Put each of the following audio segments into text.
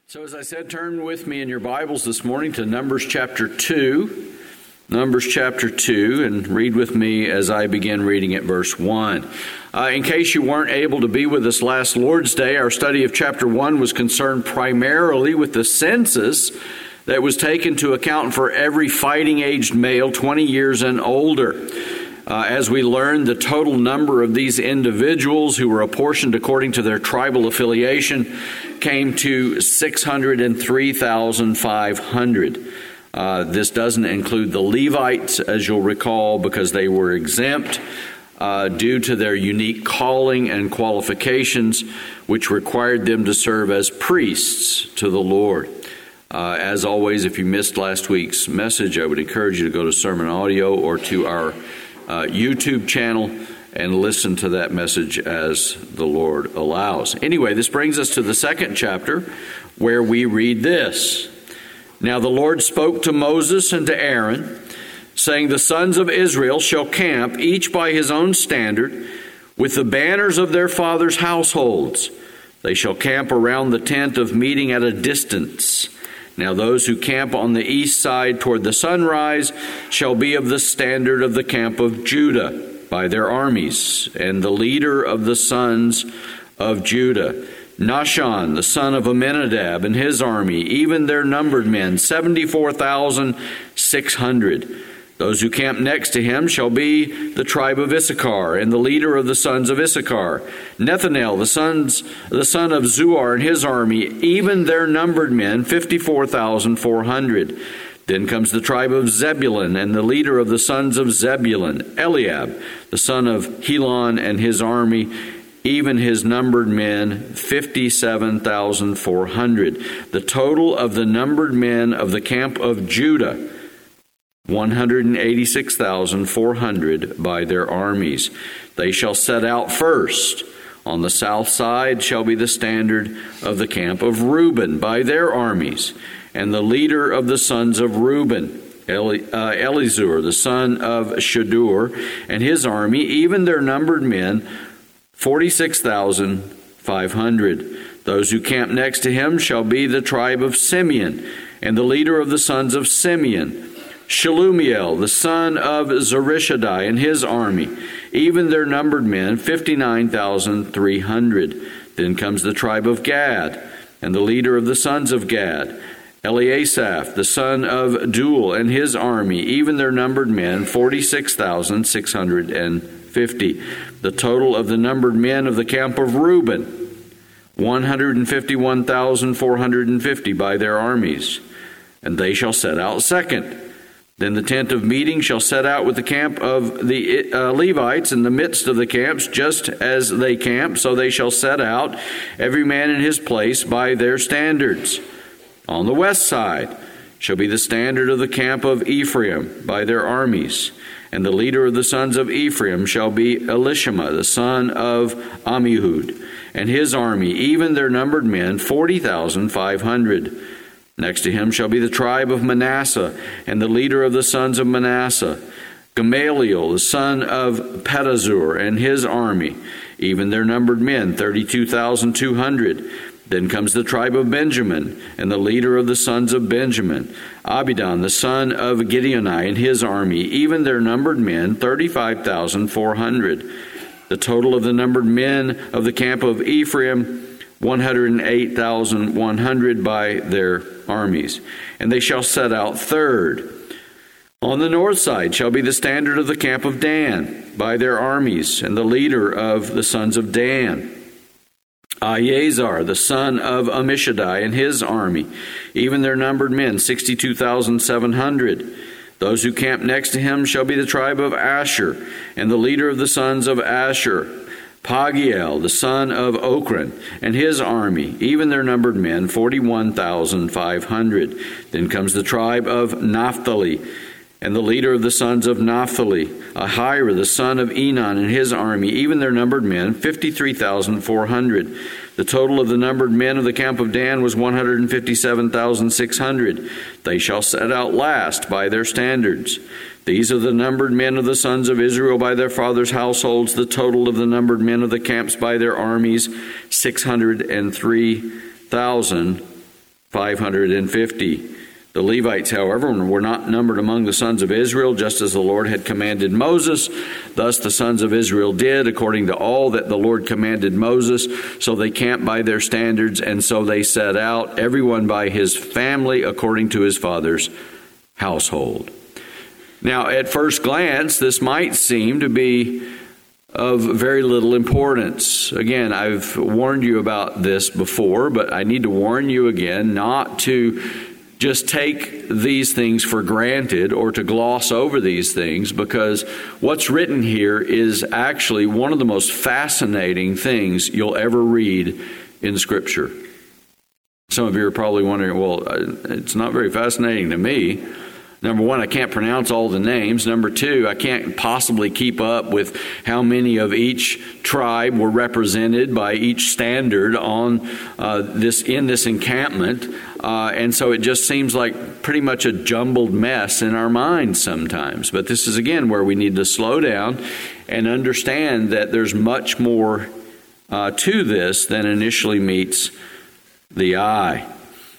So as I said, turn with me in your Bibles this morning to Numbers chapter 2. Numbers chapter 2, and read with me as I begin reading at verse 1. In case you weren't able to be with us last Lord's Day, our study of chapter 1 was concerned primarily with the census that was taken to account for every fighting-aged male 20 years and older. As we learned, the total number of these individuals who were apportioned according to their tribal affiliation came to 603,500. This doesn't include the Levites, as you'll recall, because they were exempt due to their unique calling and qualifications, which required them to serve as priests to the Lord. As always, if you missed last week's message, I would encourage you to go to Sermon Audio or to our YouTube channel and listen to that message as the Lord allows. Anyway, this brings us to the second chapter where we read this. Now the Lord spoke to Moses and to Aaron, saying, the sons of Israel shall camp, each by his own standard, with the banners of their fathers' households. They shall camp around the tent of meeting at a distance. Now those who camp on the east side toward the sunrise shall be of the standard of the camp of Judah by their armies, and the leader of the sons of Judah, Nahshon, the son of Amminadab, and his army, even their numbered men, 74,600. Those who camp next to him shall be the tribe of Issachar, and the leader of the sons of Issachar, Nethanel, the son of Zuar, and his army, even their numbered men, 54,400. Then comes the tribe of Zebulun, and the leader of the sons of Zebulun, Eliab, the son of Helon, and his army, even his numbered men, 57,400. The total of the numbered men of the camp of Judah, 186,400 by their armies. They shall set out first. On the south side shall be the standard of the camp of Reuben by their armies, and the leader of the sons of Reuben, Elizur, the son of Shadur, and his army, even their numbered men, 46,500. Those who camp next to him shall be the tribe of Simeon, and the leader of the sons of Simeon, Shelumiel, the son of Zurishaddai, and his army, even their numbered men, 59,300. Then comes the tribe of Gad, and the leader of the sons of Gad, Eliasaph, the son of Duel, and his army, even their numbered men, 46,650. The total of the numbered men of the camp of Reuben, 151,450 by their armies, and they shall set out second. Then the tent of meeting shall set out with the camp of the Levites in the midst of the camps, just as they camp, so they shall set out, every man in his place, by their standards. On the west side shall be the standard of the camp of Ephraim by their armies, and the leader of the sons of Ephraim shall be Elishama, the son of Ammihud, and his army, even their numbered men, 40,500. Next to him shall be the tribe of Manasseh, and the leader of the sons of Manasseh, Gamaliel, the son of Pedazur, and his army, even their numbered men, 32,200. Then comes the tribe of Benjamin, and the leader of the sons of Benjamin, Abidan, the son of Gideoni, and his army, even their numbered men, 35,400. The total of the numbered men of the camp of Ephraim, 108,100 by their armies. And they shall set out third. On the north side shall be the standard of the camp of Dan by their armies, and the leader of the sons of Dan, Eleazar, the son of Ammishaddai, and his army, even their numbered men, 62,700. Those who camp next to him shall be the tribe of Asher, and the leader of the sons of Asher, Pagiel, the son of Ochran, and his army, even their numbered men, 41,500. Then comes the tribe of Naphtali, and the leader of the sons of Naphtali, Ahira, the son of Enan, and his army, even their numbered men, 53,400. The total of the numbered men of the camp of Dan was 157,600. They shall set out last by their standards. These are the numbered men of the sons of Israel by their fathers' households. The total of the numbered men of the camps by their armies, 603,000 550. The Levites, however, were not numbered among the sons of Israel, just as the Lord had commanded Moses. Thus the sons of Israel did, according to all that the Lord commanded Moses. So they camped by their standards, and so they set out, everyone by his family, according to his father's household. Now, at first glance, this might seem to be of very little importance. Again, I've warned you about this before, but I need to warn you again not to just take these things for granted or to gloss over these things, because what's written here is actually one of the most fascinating things you'll ever read in Scripture. Some of you are probably wondering, well, it's not very fascinating to me. Number one, I can't pronounce all the names. Number two, I can't possibly keep up with how many of each tribe were represented by each standard on this encampment. And so it just seems like pretty much a jumbled mess in our minds sometimes. But this is, again, where we need to slow down and understand that there's much more to this than initially meets the eye.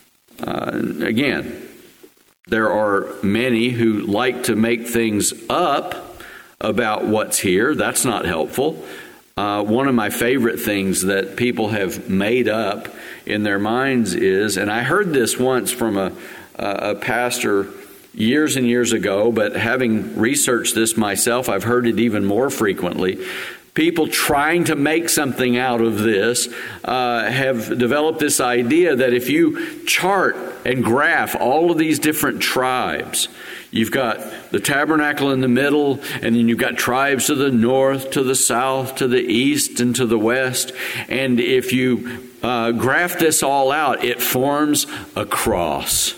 Again, there are many who like to make things up about what's here. That's not helpful. One of my favorite things that people have made up in their minds is, and I heard this once from a pastor years and years ago, but having researched this myself, I've heard it even more frequently. People trying to make something out of this have developed this idea that if you chart and graph all of these different tribes, you've got the tabernacle in the middle, and then you've got tribes to the north, to the south, to the east, and to the west. And if you graph this all out, it forms a cross.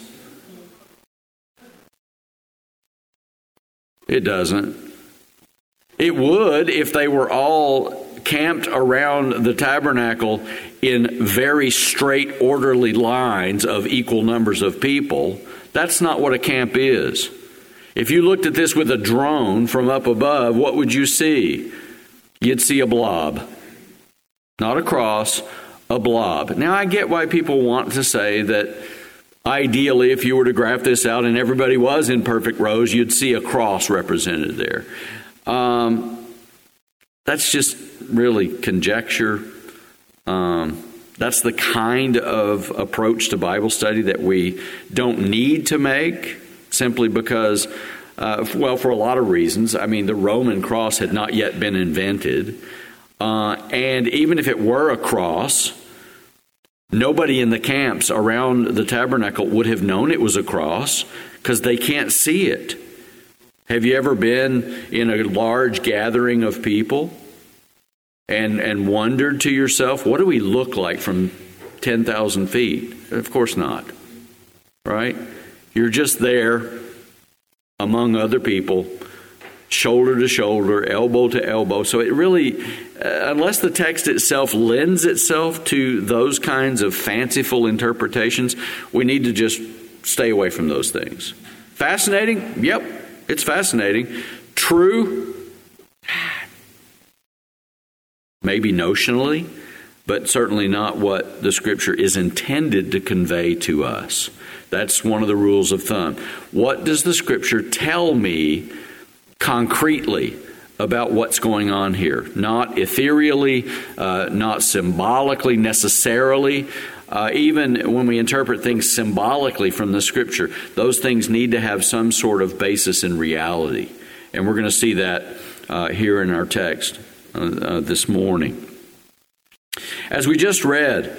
It doesn't. It would if they were all camped around the tabernacle in very straight, orderly lines of equal numbers of people. That's not what a camp is. If you looked at this with a drone from up above, what would you see? You'd see a blob. Not a cross, a blob. Now, I get why people want to say that ideally, if you were to graph this out and everybody was in perfect rows, you'd see a cross represented there. That's just really conjecture. That's the kind of approach to Bible study that we don't need to make, simply because, for a lot of reasons. I mean, the Roman cross had not yet been invented. And even if it were a cross, nobody in the camps around the tabernacle would have known it was a cross because they can't see it. Have you ever been in a large gathering of people and wondered to yourself, what do we look like from 10,000 feet? Of course not, right? You're just there among other people, shoulder to shoulder, elbow to elbow. So it really, unless the text itself lends itself to those kinds of fanciful interpretations, we need to just stay away from those things. Fascinating? Yep. It's fascinating. True? Maybe notionally, but certainly not what the Scripture is intended to convey to us. That's one of the rules of thumb. What does the Scripture tell me concretely about what's going on here? Not ethereally, not symbolically necessarily. Even when we interpret things symbolically from the Scripture, those things need to have some sort of basis in reality. And we're going to see that here in our text this morning. As we just read,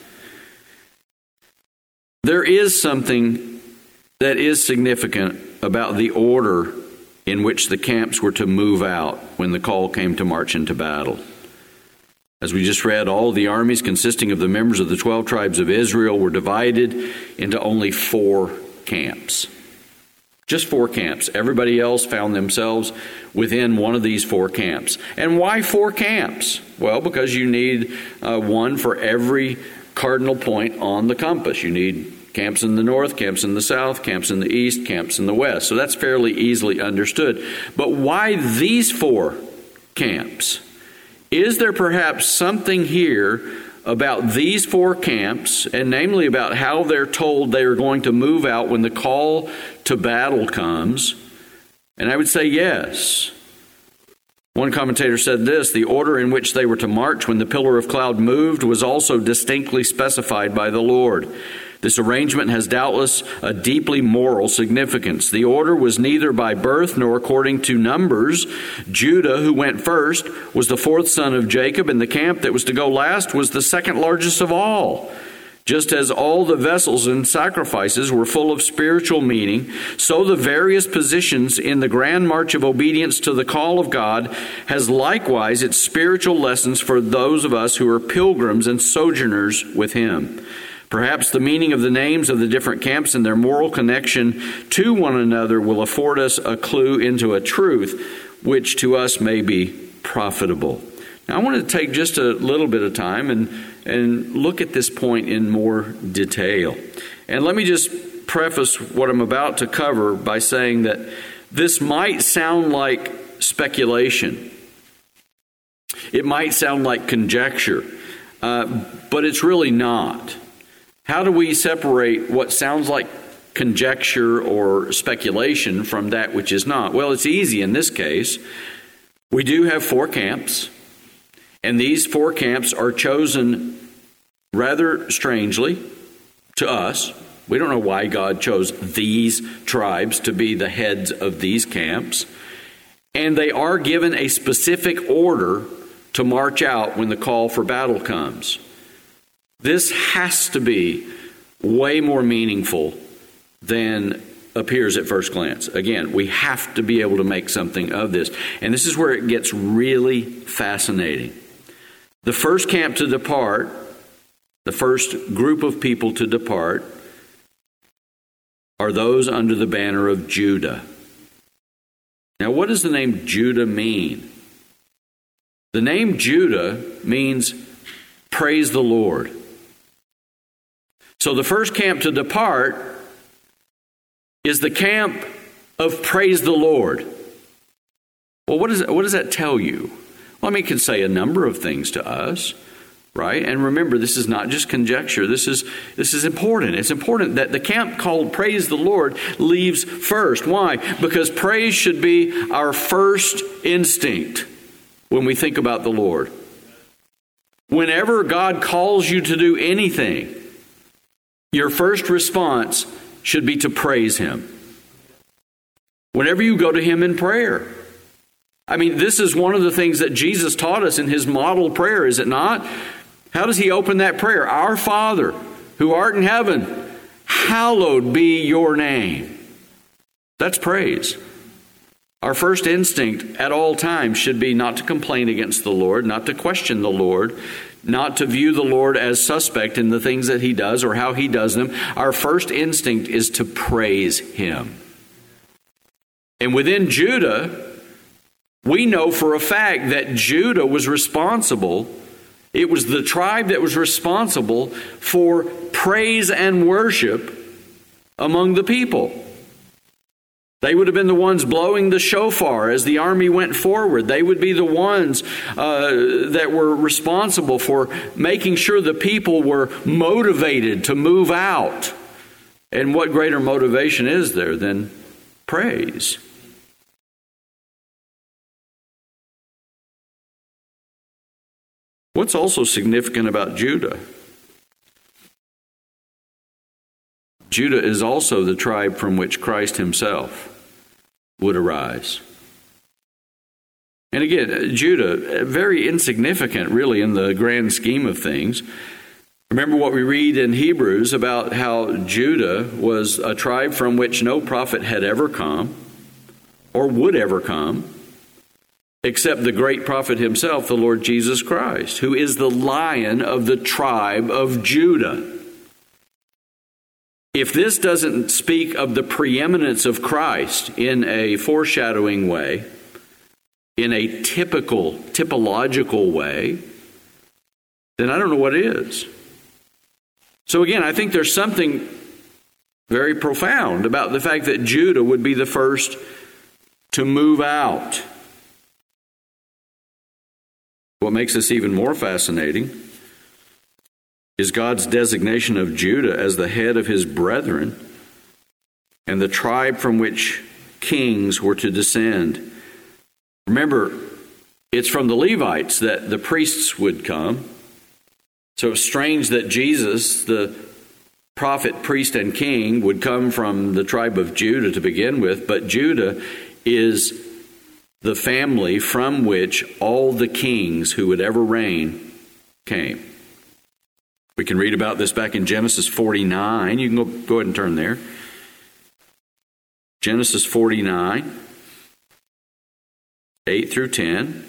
there is something that is significant about the order in which the camps were to move out when the call came to march into battle. As we just read, all the armies consisting of the members of the 12 tribes of Israel were divided into only 4 camps. Just 4 camps. Everybody else found themselves within one of these 4 camps. And why 4 camps? Well, because you need one for every cardinal point on the compass. You need camps in the north, camps in the south, camps in the east, camps in the west. So that's fairly easily understood. But why these 4 camps? Is there perhaps something here about these four camps, and namely about how they're told they are going to move out when the call to battle comes? And I would say yes. One commentator said this: the order in which they were to march when the pillar of cloud moved was also distinctly specified by the Lord. This arrangement has doubtless a deeply moral significance. The order was neither by birth nor according to numbers. Judah, who went first, was the fourth son of Jacob, and the camp that was to go last was the second largest of all. Just as all the vessels and sacrifices were full of spiritual meaning, so the various positions in the grand march of obedience to the call of God has likewise its spiritual lessons for those of us who are pilgrims and sojourners with Him. Perhaps the meaning of the names of the different camps and their moral connection to one another will afford us a clue into a truth which to us may be profitable. Now, I want to take just a little bit of time and look at this point in more detail. And let me just preface what I'm about to cover by saying that this might sound like speculation. It might sound like conjecture, but it's really not. How do we separate what sounds like conjecture or speculation from that which is not? Well, it's easy in this case. We do have four camps, and these four camps are chosen rather strangely to us. We don't know why God chose these tribes to be the heads of these camps. And they are given a specific order to march out when the call for battle comes. This has to be way more meaningful than appears at first glance. Again, we have to be able to make something of this. And this is where it gets really fascinating. The first camp to depart, the first group of people to depart, are those under the banner of Judah. Now, what does the name Judah mean? The name Judah means praise the Lord. So the first camp to depart is the camp of praise the Lord. Well, what does that tell you? Well, I mean, it can say a number of things to us, right? And remember, this is not just conjecture. This is important. It's important that the camp called Praise the Lord leaves first. Why? Because praise should be our first instinct when we think about the Lord. Whenever God calls you to do anything, your first response should be to praise Him. Whenever you go to Him in prayer. I mean, this is one of the things that Jesus taught us in His model prayer, is it not? How does He open that prayer? Our Father, who art in heaven, hallowed be your name. That's praise. Our first instinct at all times should be not to complain against the Lord, not to question the Lord, not to view the Lord as suspect in the things that He does or how He does them. Our first instinct is to praise Him. And within Judah, we know for a fact that Judah was responsible. It was the tribe that was responsible for praise and worship among the people. They would have been the ones blowing the shofar as the army went forward. They would be the ones that were responsible for making sure the people were motivated to move out. And what greater motivation is there than praise? What's also significant about Judah? Judah is also the tribe from which Christ Himself would arise. And again, Judah, very insignificant really in the grand scheme of things. Remember what we read in Hebrews about how Judah was a tribe from which no prophet had ever come or would ever come, except the great prophet himself, the Lord Jesus Christ, who is the Lion of the tribe of Judah. If this doesn't speak of the preeminence of Christ in a foreshadowing way, in a typological way, then I don't know what is. So again, I think there's something very profound about the fact that Judah would be the first to move out. What makes this even more fascinating is God's designation of Judah as the head of his brethren and the tribe from which kings were to descend. Remember, it's from the Levites that the priests would come. So it's strange that Jesus, the prophet, priest, and king, would come from the tribe of Judah to begin with, but Judah is the family from which all the kings who would ever reign came. We can read about this back in Genesis 49. You can go ahead and turn there. Genesis 49, 8 through 10.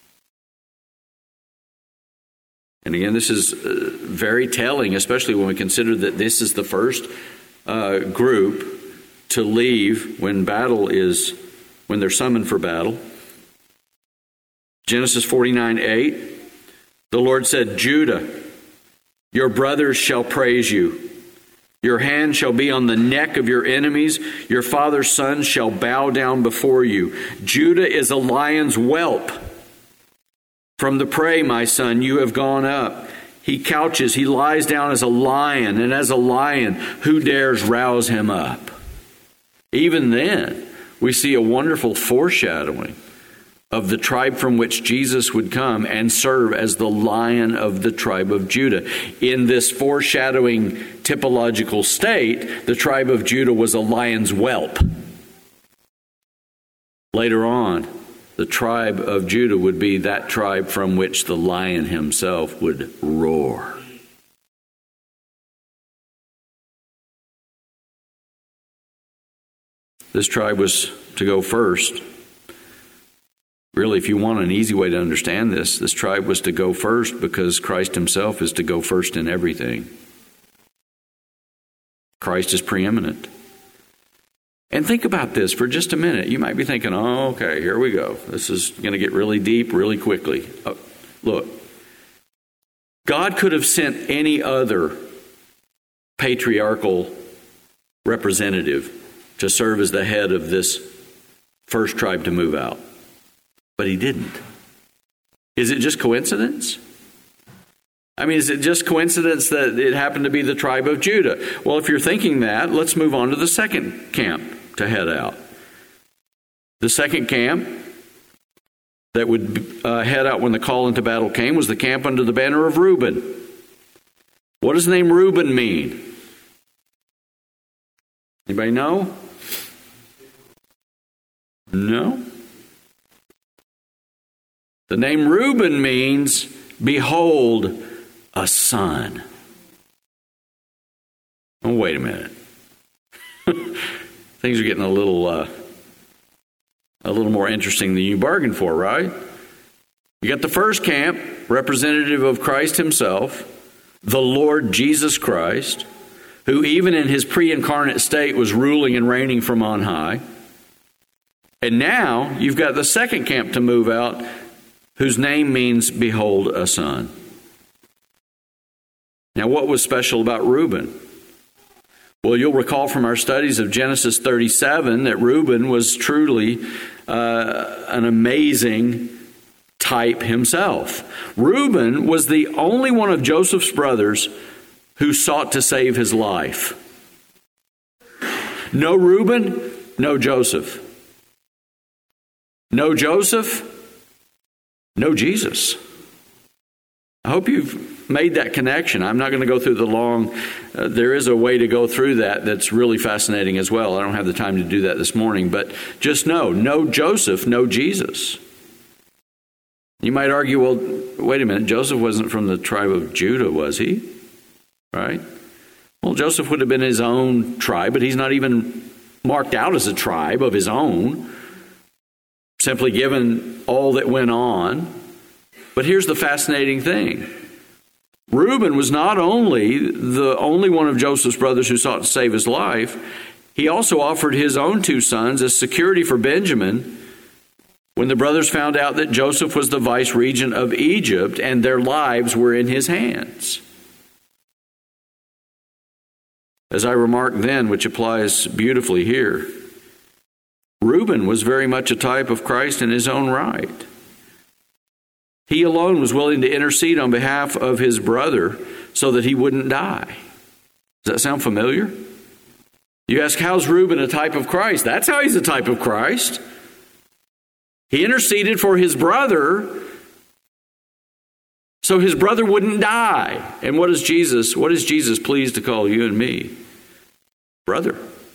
And again, this is very telling, especially when we consider that this is the first group to leave when they're summoned for battle. Genesis 49, 8. The Lord said, Judah, your brothers shall praise you. Your hand shall be on the neck of your enemies. Your father's sons shall bow down before you. Judah is a lion's whelp. From the prey, my son, you have gone up. He couches, he lies down as a lion, and as a lion, who dares rouse him up? Even then, we see a wonderful foreshadowing of the tribe from which Jesus would come and serve as the Lion of the tribe of Judah. In this foreshadowing typological state, the tribe of Judah was a lion's whelp. Later on, the tribe of Judah would be that tribe from which the lion himself would roar. This tribe was to go first. Really, if you want an easy way to understand this tribe was to go first because Christ himself is to go first in everything. Christ is preeminent. And think about this for just a minute. You might be thinking, oh, okay, here we go. This is going to get really deep really quickly. Look, God could have sent any other patriarchal representative to serve as the head of this first tribe to move out. But he didn't. Is it just coincidence? I mean, is it just coincidence that it happened to be the tribe of Judah? Well, if you're thinking that, let's move on to the second camp to head out. The second camp that would head out when the call into battle came was the camp under the banner of Reuben. What does the name Reuben mean? Anybody know? No? The name Reuben means, behold, a son. Oh, wait a minute. Things are getting a little more interesting than you bargained for, right? You got the first camp, representative of Christ himself, the Lord Jesus Christ, who even in his pre-incarnate state was ruling and reigning from on high. And now you've got the second camp to move out, whose name means, behold, a son. Now, what was special about Reuben? Well, you'll recall from our studies of Genesis 37 that Reuben was truly an amazing type himself. Reuben was the only one of Joseph's brothers who sought to save his life. No Reuben, no Joseph. No Joseph, no Jesus. I hope you've made that connection. I'm not going to go through the long, there is a way to go through that's really fascinating as well. I don't have the time to do that this morning, but just know, no Joseph, no Jesus. You might argue, well, wait a minute, Joseph wasn't from the tribe of Judah, was he? Right? Well, Joseph would have been his own tribe, but he's not even marked out as a tribe of his own, simply given all that went on. But here's the fascinating thing. Reuben was not only the only one of Joseph's brothers who sought to save his life, he also offered his own two sons as security for Benjamin when the brothers found out that Joseph was the vice-regent of Egypt and their lives were in his hands. As I remarked then, which applies beautifully here, Reuben was very much a type of Christ in his own right. He alone was willing to intercede on behalf of his brother so that he wouldn't die. Does that sound familiar? You ask, how's Reuben a type of Christ? That's how he's a type of Christ. He interceded for his brother so his brother wouldn't die. And what is Jesus pleased to call you and me? Brother.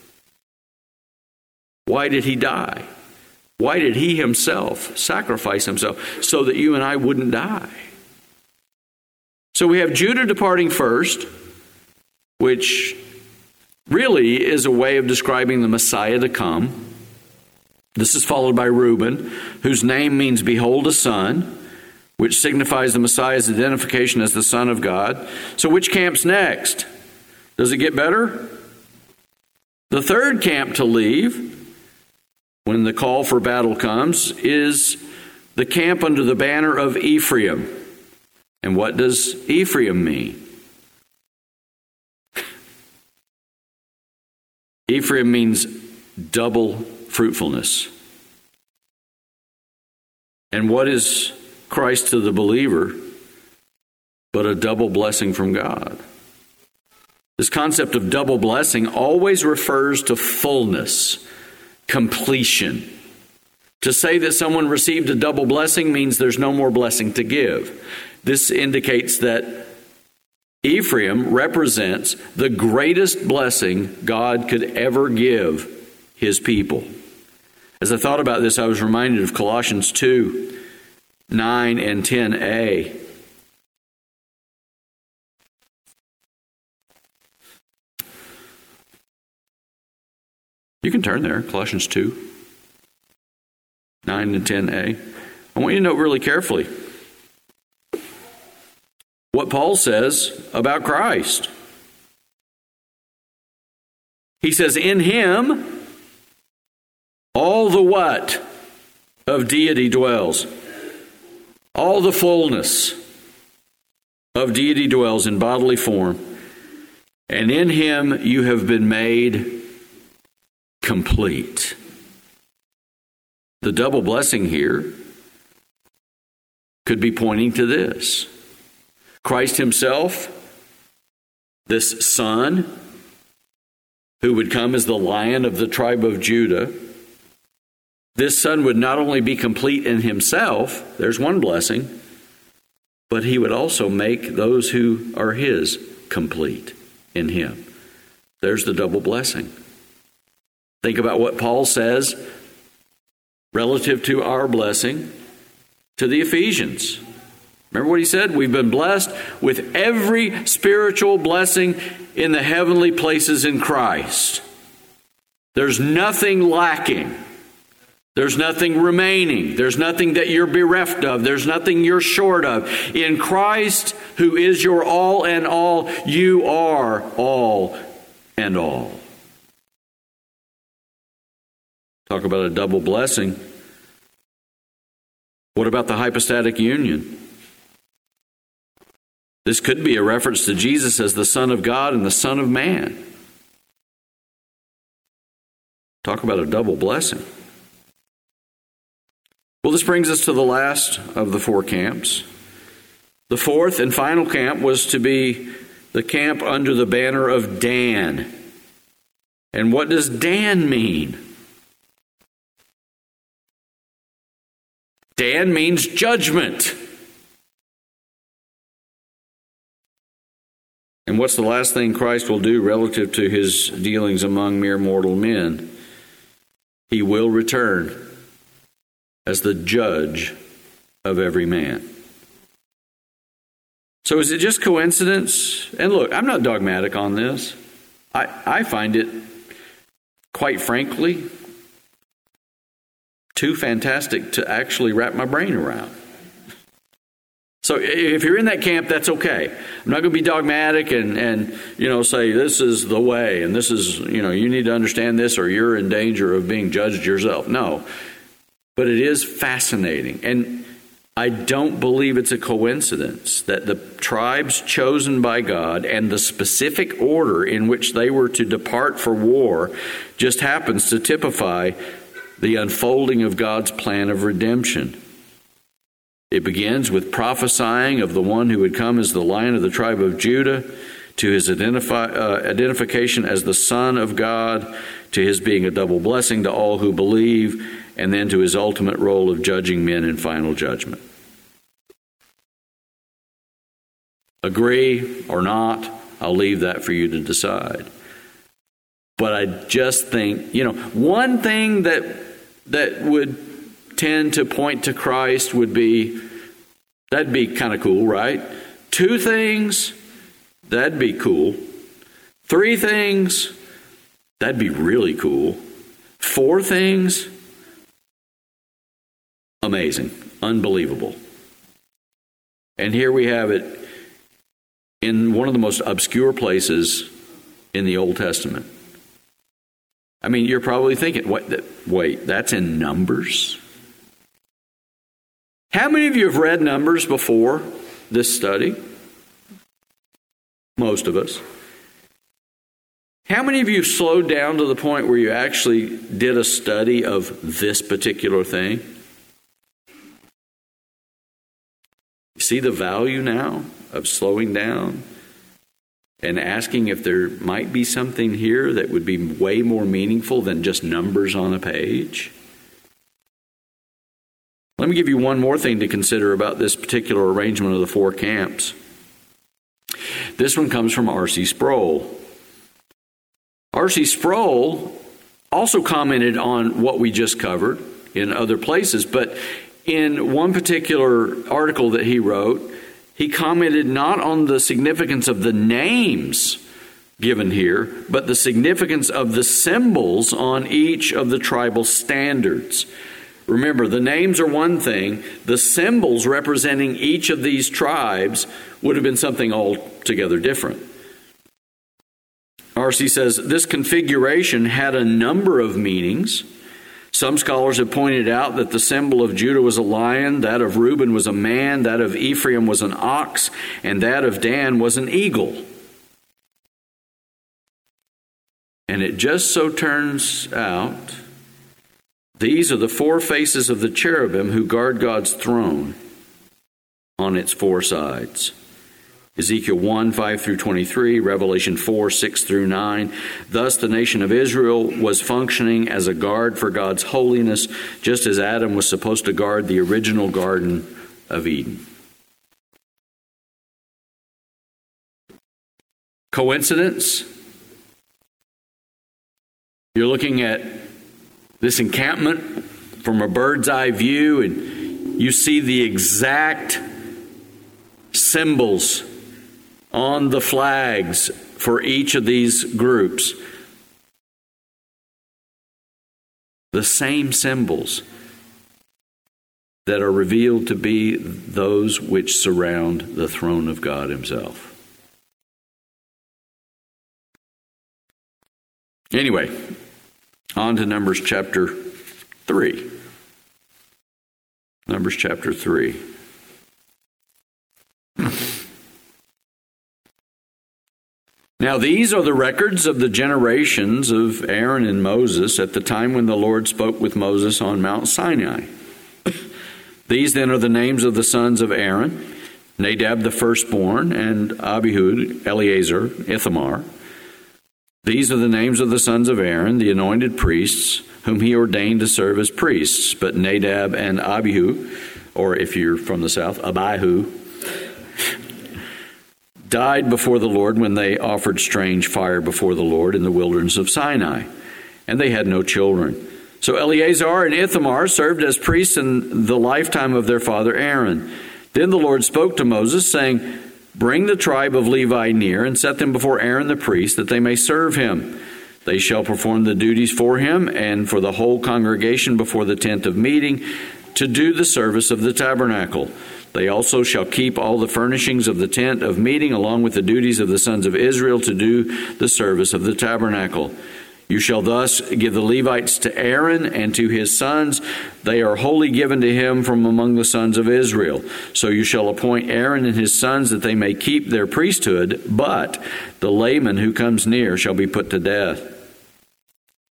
Why did he die? Why did he himself sacrifice himself? So that you and I wouldn't die. So we have Judah departing first, which really is a way of describing the Messiah to come. This is followed by Reuben, whose name means behold a son, which signifies the Messiah's identification as the Son of God. So which camp's next? Does it get better? The third camp to leave, when the call for battle comes, is the camp under the banner of Ephraim. And what does Ephraim mean? Ephraim means double fruitfulness. And what is Christ to the believer but a double blessing from God? This concept of double blessing always refers to fullness, completion. To say that someone received a double blessing means there's no more blessing to give. This indicates that Ephraim represents the greatest blessing God could ever give his people. As I thought about this, I was reminded of Colossians 2, 9 and 10a. You can turn there, Colossians 2, 9 and 10a. I want you to note really carefully what Paul says about Christ. He says, in him, all the what of deity dwells. All the fullness of deity dwells in bodily form. And in him you have been made complete. The double blessing here could be pointing to this. Christ himself, this son who would come as the Lion of the tribe of Judah, this son would not only be complete in himself, there's one blessing, but he would also make those who are his complete in him. There's the double blessing. Think about what Paul says relative to our blessing to the Ephesians. Remember what he said? We've been blessed with every spiritual blessing in the heavenly places in Christ. There's nothing lacking. There's nothing remaining. There's nothing that you're bereft of. There's nothing you're short of. In Christ, who is your all and all, you are all and all. Talk about a double blessing. What about the hypostatic union? This could be a reference to Jesus as the Son of God and the Son of Man. Talk about a double blessing. Well, this brings us to the last of the four camps. The fourth and final camp was to be the camp under the banner of Dan. And what does Dan mean? Dan means judgment. And what's the last thing Christ will do relative to his dealings among mere mortal men? He will return as the judge of every man. So is it just coincidence? And look, I'm not dogmatic on this. I find it, quite frankly, too fantastic to actually wrap my brain around. So if you're in that camp, that's okay. I'm not going to be dogmatic and say this is the way and this is, you need to understand this or you're in danger of being judged yourself. No. But it is fascinating. And I don't believe it's a coincidence that the tribes chosen by God and the specific order in which they were to depart for war just happens to typify the unfolding of God's plan of redemption. It begins with prophesying of the one who would come as the Lion of the tribe of Judah, to his identification as the Son of God, to his being a double blessing to all who believe, and then to his ultimate role of judging men in final judgment. Agree or not, I'll leave that for you to decide. But I just think, one thing that would tend to point to Christ would be, that'd be kind of cool, right? 2 things, that'd be cool. 3 things, that'd be really cool. 4 things, amazing, unbelievable. And here we have it in one of the most obscure places in the Old Testament. I mean, you're probably thinking, wait, that's in Numbers? How many of you have read Numbers before this study? Most of us. How many of you slowed down to the point where you actually did a study of this particular thing? You see the value now of slowing down and asking if there might be something here that would be way more meaningful than just numbers on a page? Let me give you one more thing to consider about this particular arrangement of the 4 camps. This one comes from R.C. Sproul. R.C. Sproul also commented on what we just covered in other places, but in one particular article that he wrote, he commented not on the significance of the names given here, but the significance of the symbols on each of the tribal standards. Remember, the names are one thing. The symbols representing each of these tribes would have been something altogether different. R.C. says, this configuration had a number of meanings. Some scholars have pointed out that the symbol of Judah was a lion, that of Reuben was a man, that of Ephraim was an ox, and that of Dan was an eagle. And it just so turns out these are the 4 faces of the cherubim who guard God's throne on its 4 sides. Ezekiel 1, 5 through 23, Revelation 4, 6 through 9. Thus the nation of Israel was functioning as a guard for God's holiness, just as Adam was supposed to guard the original Garden of Eden. Coincidence? You're looking at this encampment from a bird's eye view, and you see the exact symbols on the flags for each of these groups. The same symbols that are revealed to be those which surround the throne of God himself. Anyway, on to Numbers chapter 3. Numbers chapter 3. Now these are the records of the generations of Aaron and Moses at the time when the Lord spoke with Moses on Mount Sinai. These then are the names of the sons of Aaron: Nadab the firstborn, and Abihud, Eleazar, Ithamar. These are the names of the sons of Aaron, the anointed priests, whom he ordained to serve as priests. But Nadab and Abihu, or if you're from the south, Abihu, died before the Lord when they offered strange fire before the Lord in the wilderness of Sinai, and they had no children. So Eleazar and Ithamar served as priests in the lifetime of their father Aaron. Then the Lord spoke to Moses, saying, "Bring the tribe of Levi near and set them before Aaron the priest, that they may serve him. They shall perform the duties for him and for the whole congregation before the tent of meeting, to do the service of the tabernacle. They also shall keep all the furnishings of the tent of meeting, along with the duties of the sons of Israel to do the service of the tabernacle. You shall thus give the Levites to Aaron and to his sons. They are wholly given to him from among the sons of Israel. So you shall appoint Aaron and his sons that they may keep their priesthood, but the layman who comes near shall be put to death.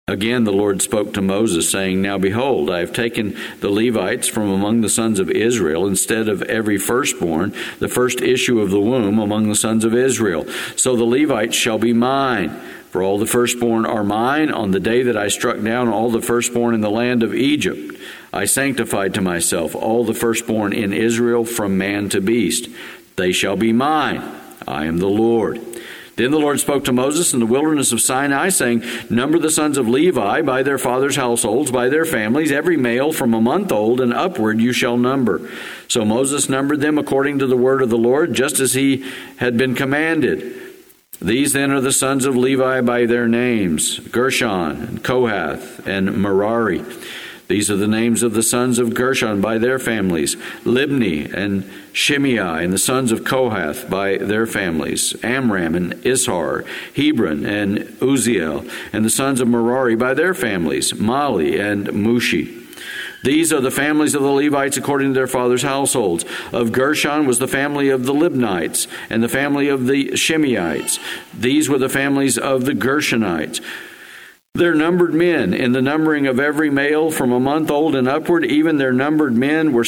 Again, the Lord spoke to Moses, saying, Now behold, I have taken the Levites from among the sons of Israel, instead of every firstborn, the first issue of the womb among the sons of Israel. So the Levites shall be mine. For all the firstborn are mine. On the day that I struck down all the firstborn in the land of Egypt, I sanctified to myself all the firstborn in Israel from man to beast. They shall be mine. I am the Lord. Then the Lord spoke to Moses in the wilderness of Sinai, saying, Number the sons of Levi by their fathers' households, by their families, every male from a month old and upward you shall number. So Moses numbered them according to the word of the Lord, just as he had been commanded. These then are the sons of Levi by their names, Gershon, and Kohath, and Merari. These are the names of the sons of Gershon by their families, Libni and Shimei, and the sons of Kohath by their families, Amram and Ishar, Hebron and Uzziel, and the sons of Merari by their families, Mali and Mushi. These are the families of the Levites according to their fathers' households. Of Gershon was the family of the Libnites, and the family of the Shimeites. These were the families of the Gershonites. Their numbered men, in the numbering of every male from a month old and upward, even their numbered men were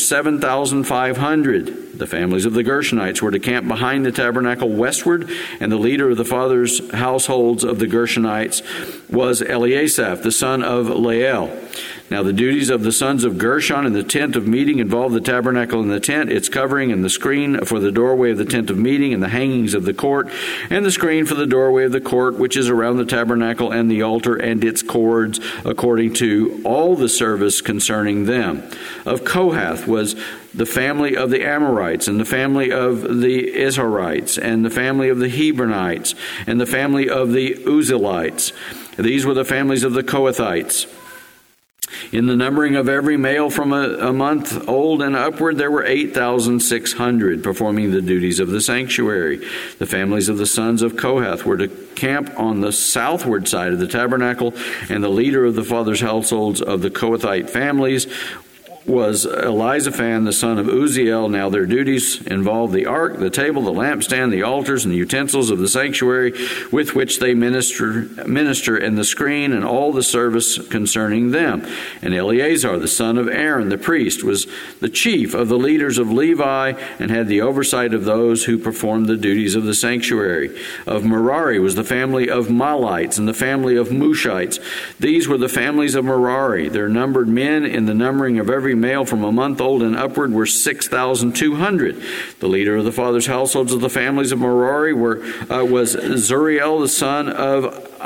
7,500. The families of the Gershonites were to camp behind the tabernacle westward, and the leader of the fathers' households of the Gershonites was Eliasaph, the son of Lael. Now the duties of the sons of Gershon in the tent of meeting involve the tabernacle and the tent, its covering and the screen for the doorway of the tent of meeting and the hangings of the court, and the screen for the doorway of the court, which is around the tabernacle and the altar and its cords, according to all the service concerning them. Of Kohath was the family of the Amorites, and the family of the Izharites, and the family of the Hebronites, and the family of the Uzzielites. These were the families of the Kohathites. In the numbering of every male from a month old and upward, there were 8,600 performing the duties of the sanctuary. The families of the sons of Kohath were to camp on the southward side of the tabernacle, and the leader of the fathers' households of the Kohathite families was Elizaphan, the son of Uzziel. Now their duties involved the ark, the table, the lampstand, the altars, and the utensils of the sanctuary with which they minister, and the screen, and all the service concerning them. And Eleazar, the son of Aaron, the priest, was the chief of the leaders of Levi, and had the oversight of those who performed the duties of the sanctuary. Of Merari was the family of Malites, and the family of Mushites. These were the families of Merari. Their numbered men in the numbering of every male from a month old and upward were 6,200. The leader of the fathers' households of the families of Merari was Zuriel, the son of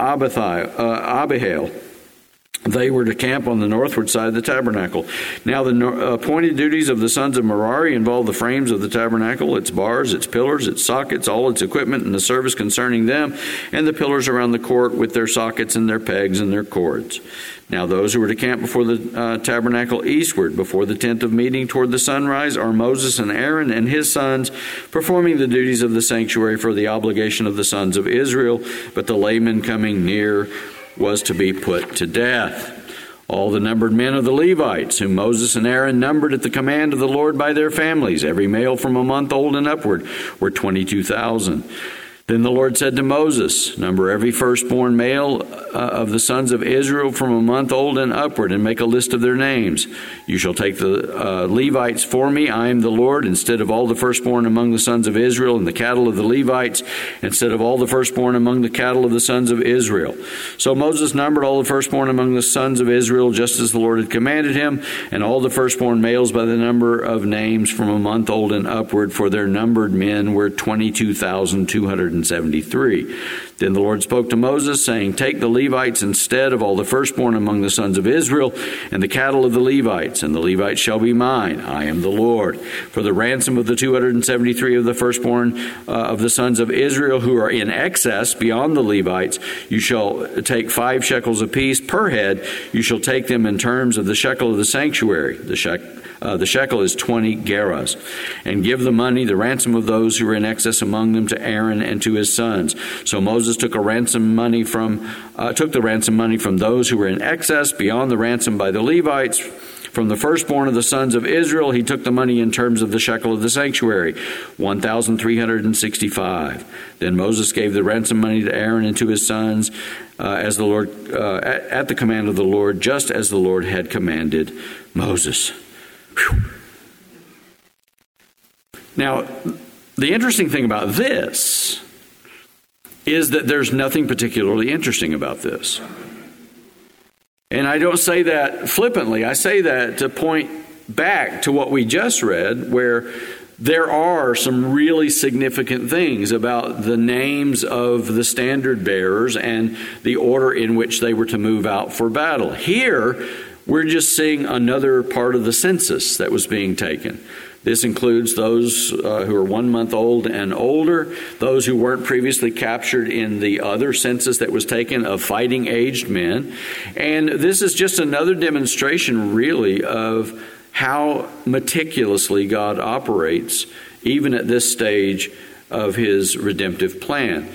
Abihail. They were to camp on the northward side of the tabernacle. Now the appointed duties of the sons of Merari involved the frames of the tabernacle, its bars, its pillars, its sockets, all its equipment, and the service concerning them, and the pillars around the court with their sockets and their pegs and their cords. Now those who were to camp before the tabernacle eastward, before the tent of meeting toward the sunrise, are Moses and Aaron and his sons, performing the duties of the sanctuary for the obligation of the sons of Israel. But the layman coming near was to be put to death. All the numbered men of the Levites, whom Moses and Aaron numbered at the command of the Lord by their families, every male from a month old and upward, were 22,000. Then the Lord said to Moses, Number every firstborn male of the sons of Israel from a month old and upward, and make a list of their names. You shall take the Levites for me. I am the Lord, instead of all the firstborn among the sons of Israel, and the cattle of the Levites, instead of all the firstborn among the cattle of the sons of Israel. So Moses numbered all the firstborn among the sons of Israel, just as the Lord had commanded him, and all the firstborn males by the number of names from a month old and upward, for their numbered men were 22,273. Then the Lord spoke to Moses, saying, Take the Levites instead of all the firstborn among the sons of Israel, and the cattle of the Levites, and the Levites shall be mine. I am the Lord. For the ransom of the 273 of the firstborn of the sons of Israel who are in excess beyond the Levites, you shall take 5 shekels apiece per head. You shall take them in terms of the shekel of the sanctuary. The shekel is 20 gerahs. And give the money, the ransom of those who are in excess among them, to Aaron and to his sons. So Moses took the ransom money from those who were in excess beyond the ransom by the Levites. From the firstborn of the sons of Israel, he took the money in terms of the shekel of the sanctuary, 1,365. Then Moses gave the ransom money to Aaron and to his sons, as the Lord at the command of the Lord, just as the Lord had commanded Moses. Whew. Now, the interesting thing about this is that there's nothing particularly interesting about this. And I don't say that flippantly. I say that to point back to what we just read, where there are some really significant things about the names of the standard bearers and the order in which they were to move out for battle. Here, we're just seeing another part of the census that was being taken. This includes those who are 1 month old and older, those who weren't previously captured in the other census that was taken of fighting-aged men. And this is just another demonstration, really, of how meticulously God operates, even at this stage of his redemptive plan.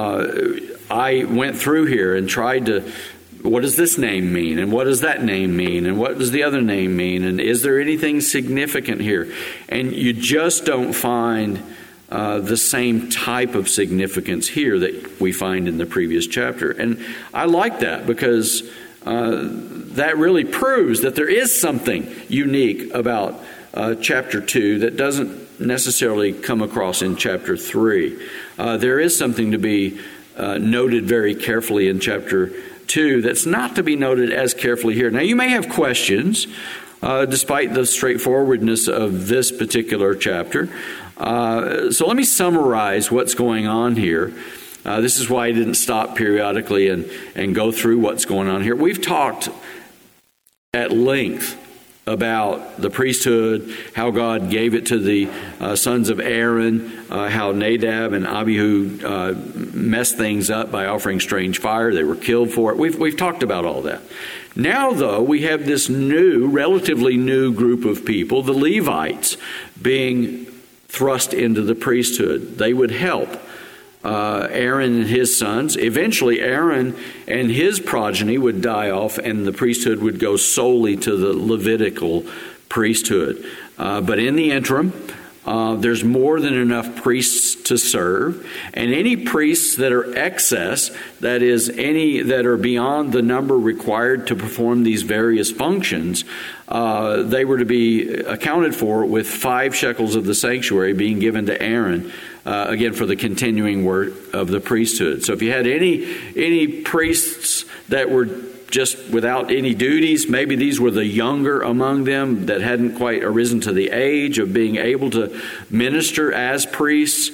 I went through here and tried to, what does this name mean? And what does that name mean? And what does the other name mean? And is there anything significant here? And you just don't find the same type of significance here that we find in the previous chapter. And I like that because that really proves that there is something unique about chapter 2 that doesn't necessarily come across in chapter 3. There is something to be noted very carefully in chapter 2 that's not to be noted as carefully here. Now, you may have questions, despite the straightforwardness of this particular chapter. So let me summarize what's going on here. This is why I didn't stop periodically and go through what's going on here. We've talked at length about the priesthood, how God gave it to the sons of Aaron, how Nadab and Abihu messed things up by offering strange fire. They were killed for it. We've talked about all that. Now, though, we have this relatively new group of people, the Levites, being thrust into the priesthood. They would help Aaron and his sons. Eventually, Aaron and his progeny would die off, and the priesthood would go solely to the Levitical priesthood. But in the interim, there's more than enough priests to serve, and any priests that are excess, that is, any that are beyond the number required to perform these various functions, they were to be accounted for with 5 shekels of the sanctuary being given to Aaron, again, for the continuing work of the priesthood. So if you had any priests that were just without any duties, maybe these were the younger among them that hadn't quite arisen to the age of being able to minister as priests,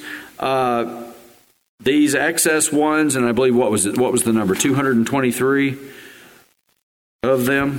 these excess ones, and I believe, what was the number? 223 of them?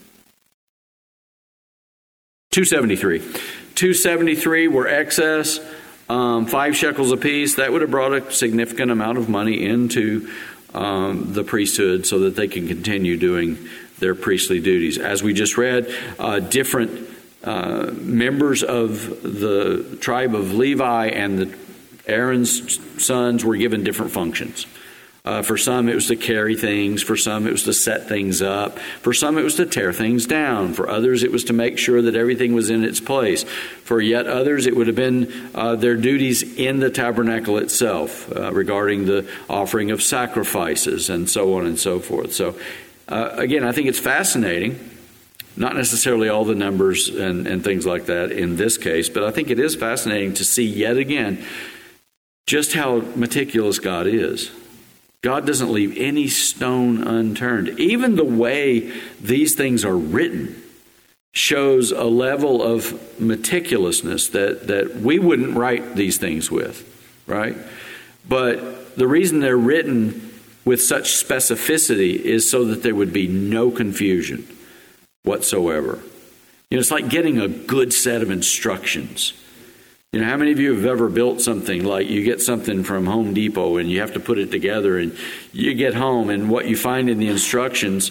273. 273 were excess, 5 shekels apiece. That would have brought a significant amount of money into the priesthood so that they can continue doing their priestly duties. As we just read, different members of the tribe of Levi and Aaron's sons were given different functions. For some, it was to carry things. For some, it was to set things up. For some, it was to tear things down. For others, it was to make sure that everything was in its place. For yet others, it would have been their duties in the tabernacle itself, regarding the offering of sacrifices and so on and so forth. So, again, I think it's fascinating. Not necessarily all the numbers and things like that in this case, but I think it is fascinating to see yet again just how meticulous God is. God doesn't leave any stone unturned. Even the way these things are written shows a level of meticulousness that we wouldn't write these things with, right? But the reason they're written with such specificity is so that there would be no confusion whatsoever. You know, it's like getting a good set of instructions. You know, how many of you have ever built something like you get something from Home Depot and you have to put it together and you get home and what you find in the instructions,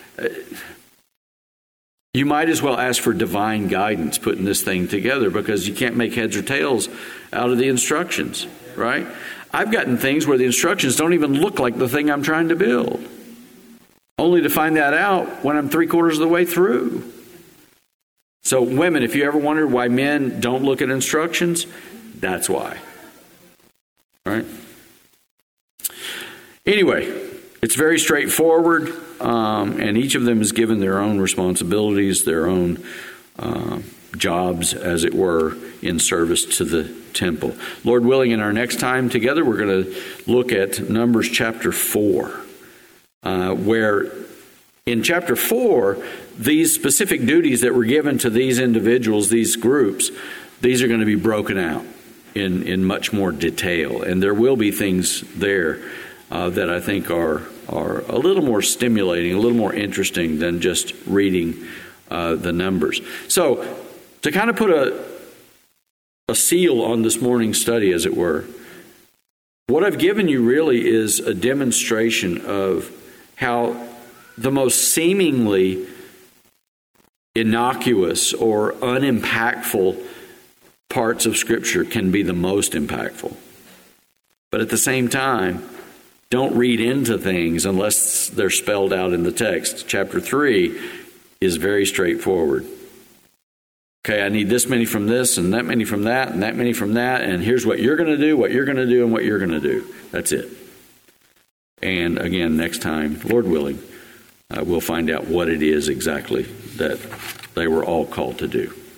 you might as well ask for divine guidance putting this thing together because you can't make heads or tails out of the instructions, right? I've gotten things where the instructions don't even look like the thing I'm trying to build, only to find that out when I'm 3/4 of the way through. So women, if you ever wondered why men don't look at instructions, that's why. Right? Anyway, It's very straightforward, and each of them is given their own responsibilities, their own jobs, as it were, in service to the temple. Lord willing, in our next time together, we're going to look at Numbers chapter 4, where in chapter 4, these specific duties that were given to these individuals, these groups, these are going to be broken out in much more detail. And there will be things there that I think are a little more stimulating, a little more interesting than just reading the numbers. So to kind of put a seal on this morning's study, as it were, what I've given you really is a demonstration of how the most seemingly innocuous or unimpactful parts of Scripture can be the most impactful. But at the same time, don't read into things unless they're spelled out in the text. Chapter 3 is very straightforward. Okay, I need this many from this, and that many from that, and that many from that, and here's what you're going to do, what you're going to do, and what you're going to do. That's it. And again, next time, Lord willing, we'll find out what it is exactly that they were all called to do.